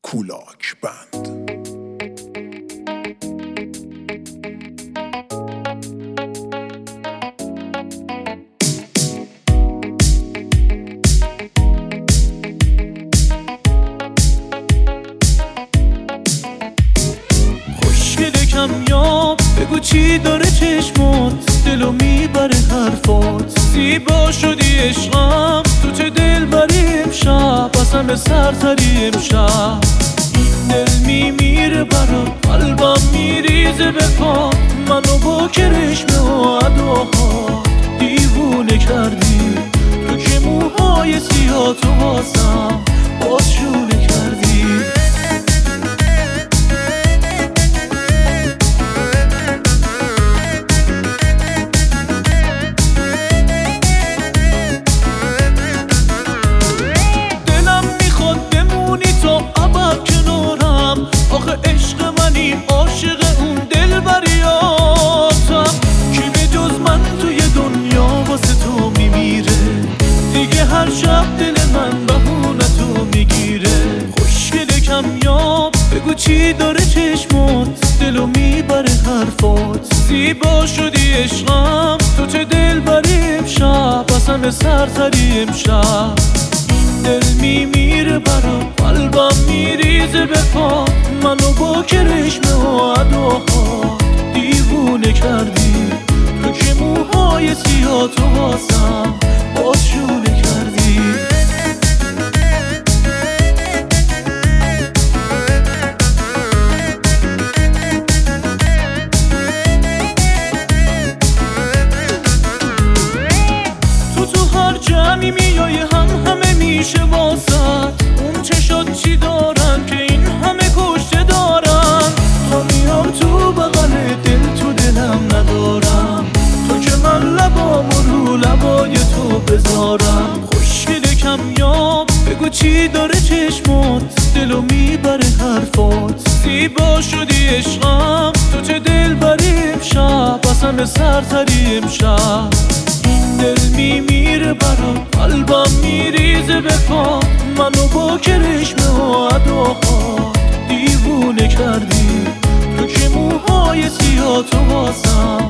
کولاک بند. خوشگل کمیاب بگو چی داره چشمات، دلو میبره حرفات، زیبا شدی عشقم، تو چه دل بری امشب، قسم سرتری امشب. دل میمیره برات، قلبم میریزه به پات، منو با کرشمه و اداهات دیوونه کردی، تو که موهای سیاهاتو واسم بازشونه کردی. آخه عشق منی، عاشق اون دلبریاتم، کی به جز من توی دنیا واسه تو میمیره، دیگه هر شب دل من بهونتو میگیره. خوشگل کمیاب بگو چی داره چشمات، دلو میبره حرفات، زیبا شدی عشقم، تو چه دلبری امشب، قسم سرتری امشب. دل میمیره برات، قلبم میریزه به پات، منو با کرشمه و اداهات دیوونه کردی، تو که موهای سیاهاتو واسم بازشونه کردی. تو هر جمعی میای همه میشه واسط، اون چشات چی دارن که این همه کشته دارن، تا میام تو بغل دل تو دلم ندارم، تو که من لبامو رو لبای تو بذارم. خوشگل کمیاب بگو چی داره چشمات، دلو میبره حرفات، زیبا شدی عشقم، تو چه دل بری امشب، قسم سرتری امشب. دل میمیره برات، قلبم میریزه به پات، منو با کرشمه و اداهات دیوونه کردی، تو که موهای سیاهاتو واسم